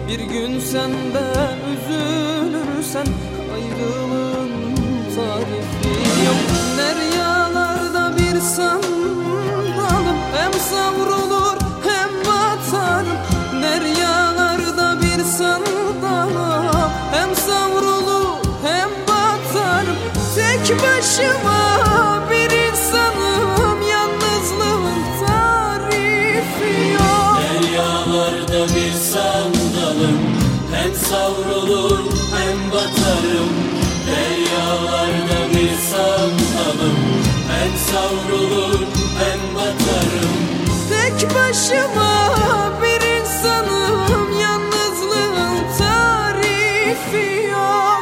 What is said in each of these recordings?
Bir gün sen de üzülürsen ayrılığın tarifi yok. Deryalarda bir sandalım, hem savrulur hem batarım. Deryalarda bir sandalım, hem savrulur hem batarım. Tek başıma bir insanım, yalnızlığın tarifi yok. Deryalarda bir sandalım, hem savrulur hem batarım. Deryalarda bir sandalım, hem savrulur hem batarım. Tek başıma bir insanım, yalnızlığın tarifi yok.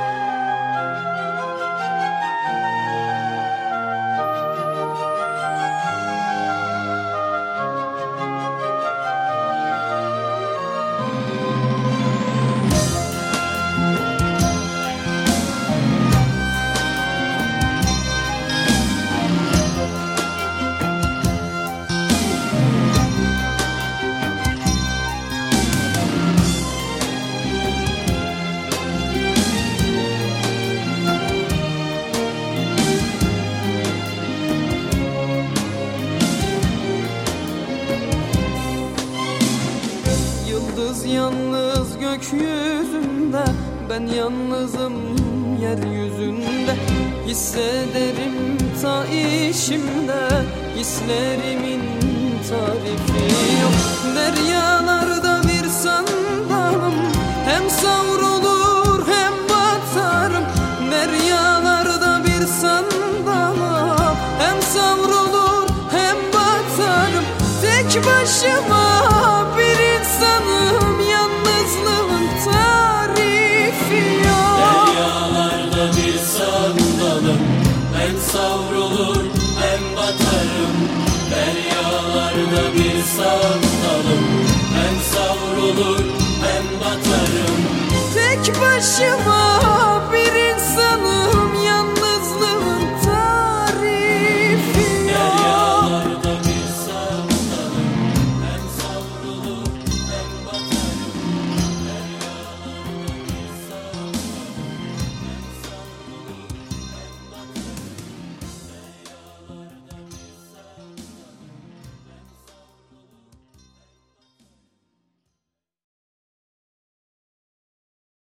Yıldız yalnız gökyüzünde, ben yalnızım yeryüzünde. Hissederim ta işimde, hislerimin tarifi yok. Deryalarda bir sandalım, hem savrulur hem batarım. Deryalarda bir sandalım, hem savrulur hem batarım. Tek başıma bir insanım, yalnızlığın tarifi yok. Deryalarda bir sandalım, hem savrulur hem batarım. Deryalarda bir sandalım, hem savrulur hem batarım. Tek başıma